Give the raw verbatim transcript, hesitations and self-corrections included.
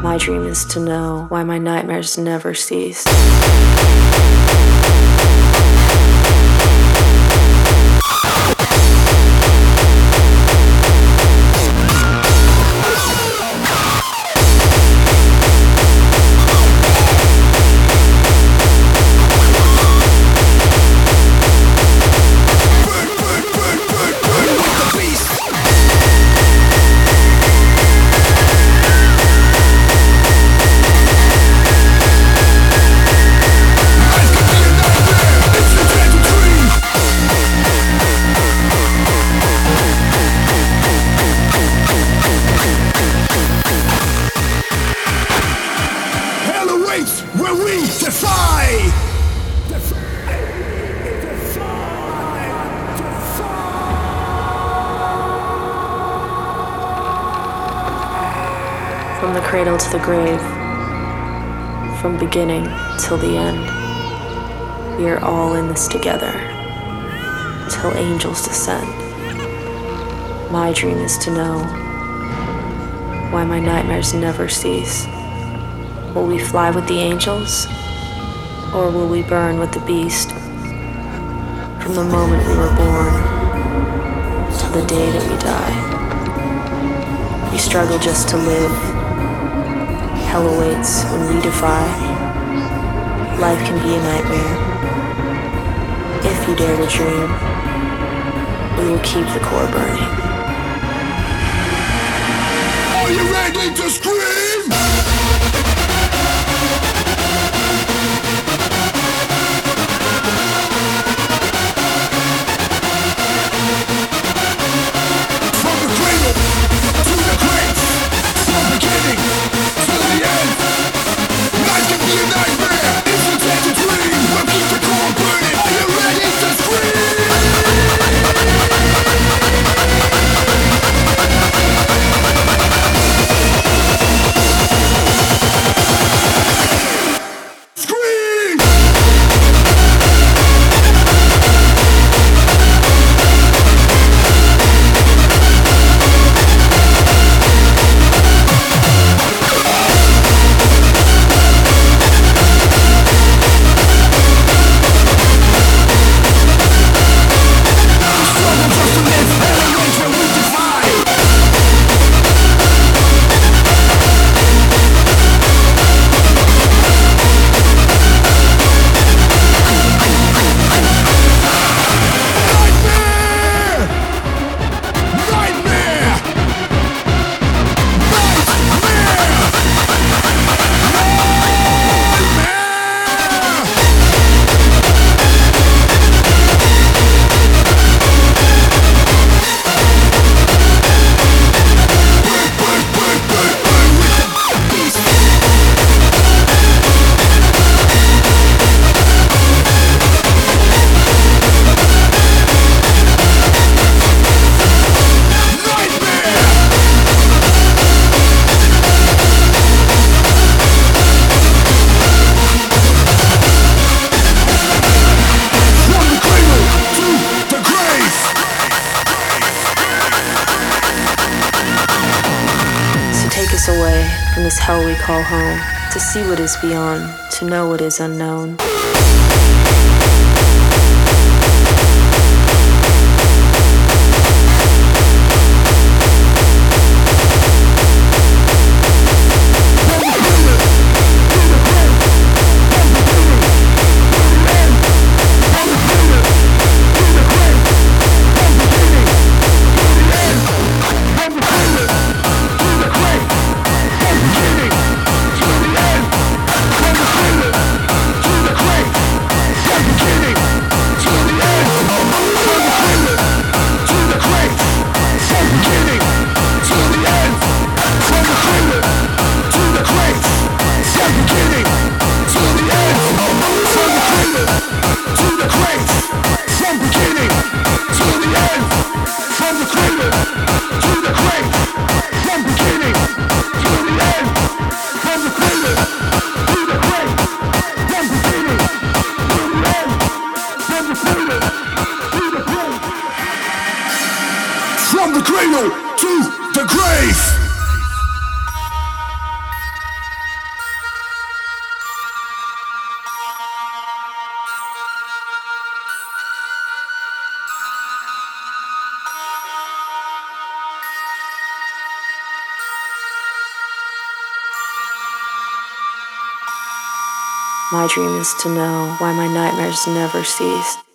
My dream is to know why my nightmares never cease. From the cradle to the grave, from beginning till the end, we are all in this together, till angels descend. My dream is to know why my nightmares never cease. Will we fly with the angels, or will we burn with the beast? From the moment we were born to the day that we die, we struggle just to live. Hell awaits when we defy. Life can be a nightmare. If you dare to dream, we will keep the core burning. Are you ready to scream? From the cradle to the grave, from beginning to the end, life can be a nightmare. If you dare to dream, we'll keep the core burning. Are you ready to scream? Away from this hell we call home, to see what is beyond, to know what is unknown. From the cradle to the grave. My dream is to know why my nightmares never cease.